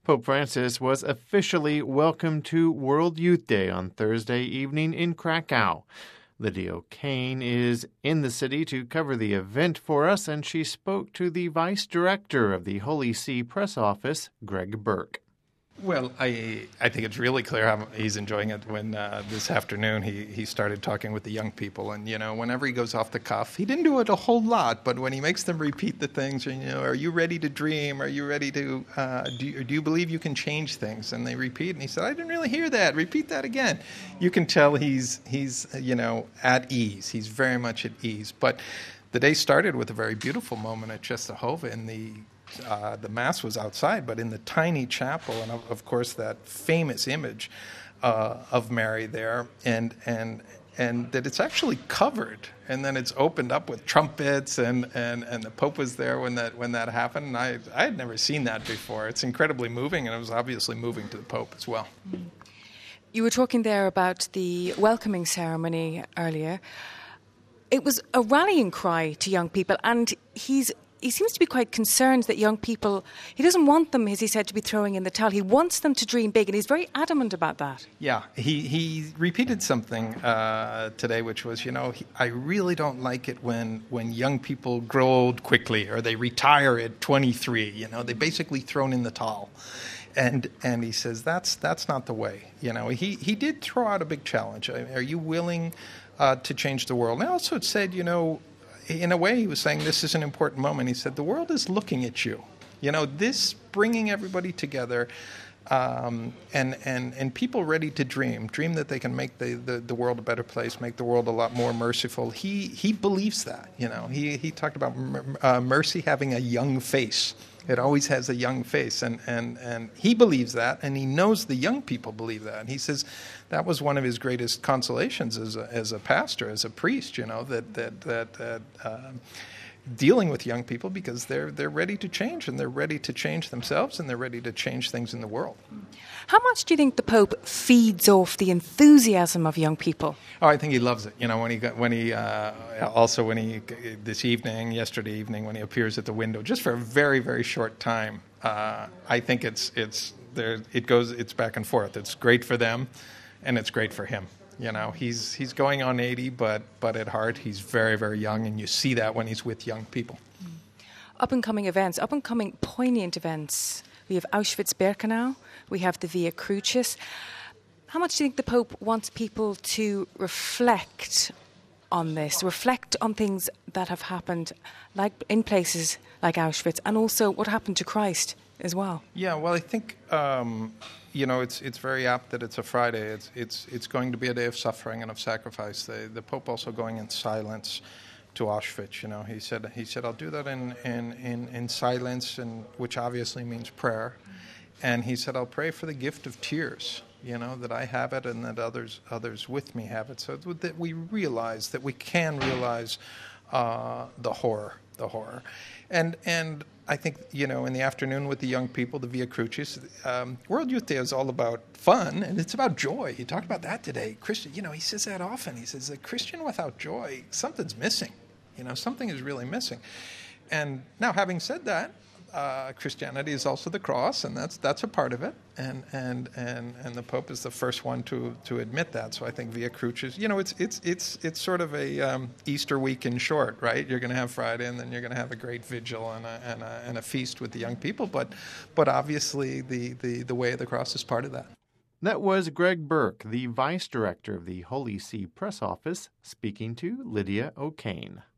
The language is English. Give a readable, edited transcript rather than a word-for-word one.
Pope Francis was officially welcomed to World Youth Day on Thursday evening in Krakow. Lydia O'Kane is in the city to cover the event for us, and she spoke to the Vice Director of the Holy See Press Office, Greg Burke. Well, I think it's really clear how he's enjoying it when this afternoon he started talking with the young people. And, whenever he goes off the cuff, he didn't do it a whole lot, but when he makes them repeat the things, are you ready to dream? Are you ready to, do you believe you can change things? And they repeat, and he said, I didn't really hear that. Repeat that again. You can tell he's at ease. He's very much at ease. But the day started with a very beautiful moment at Czestochowa in the Mass was outside, but in the tiny chapel, and of course that famous image of Mary there, and that it's actually covered, and then it's opened up with trumpets, and the Pope was there when that happened. And I had never seen that before. It's incredibly moving, and it was obviously moving to the Pope as well. You were talking there about the welcoming ceremony earlier. It was a rallying cry to young people, and he seems to be quite concerned that young people, he doesn't want them, as he said, to be throwing in the towel. He wants them to dream big, and he's very adamant about that. Yeah, he repeated something today, which was, I really don't like it when young people grow old quickly or they retire at 23. They basically thrown in the towel. And he says, that's not the way. He did throw out a big challenge. Are you willing to change the world? And I also said, in a way, he was saying this is an important moment. He said, the world is looking at you. This bringing everybody together and people ready to dream that they can make the world a better place, make the world a lot more merciful. He believes that. He talked about mercy having a young face. It always has a young face, and he believes that, and he knows the young people believe that. And he says that was one of his greatest consolations as a pastor, as a priest. That dealing with young people, because they're ready to change, and they're ready to change themselves, and they're ready to change things in the world. How much do you think the Pope feeds off the enthusiasm of young people? Oh, I think he loves it. Yesterday evening, when he appears at the window, just for a very, very short time, I think it's back and forth. It's great for them, and it's great for him. He's going on 80, but at heart he's very, very young, and you see that when he's with young people. Up-and-coming poignant events. We have Auschwitz-Birkenau, we have the Via Crucis. How much do you think the Pope wants people to reflect on this, reflect on things that have happened, like in places like Auschwitz, and also what happened to Christ as well? Yeah, well, I think it's very apt that it's a Friday. It's going to be a day of suffering and of sacrifice. The Pope also going in silence to Auschwitz. He said I'll do that in silence, and which obviously means prayer. And he said I'll pray for the gift of tears. That I have it, and that others with me have it, so that we realize that we can realize the horror, and I think in the afternoon with the young people, the Via Crucis, World Youth Day is all about fun, and it's about joy. He talked about that today. Christian, he says that often. He says a Christian without joy, something's missing. Something is really missing. And now, having said that, Christianity is also the cross, and that's a part of it. And the Pope is the first one to admit that. So I think Via Crucis, it's sort of a Easter week in short, right? You're going to have Friday, and then you're going to have a great vigil and a feast with the young people. But obviously the way of the cross is part of that. That was Greg Burke, the Vice Director of the Holy See Press Office, speaking to Lydia O'Kane.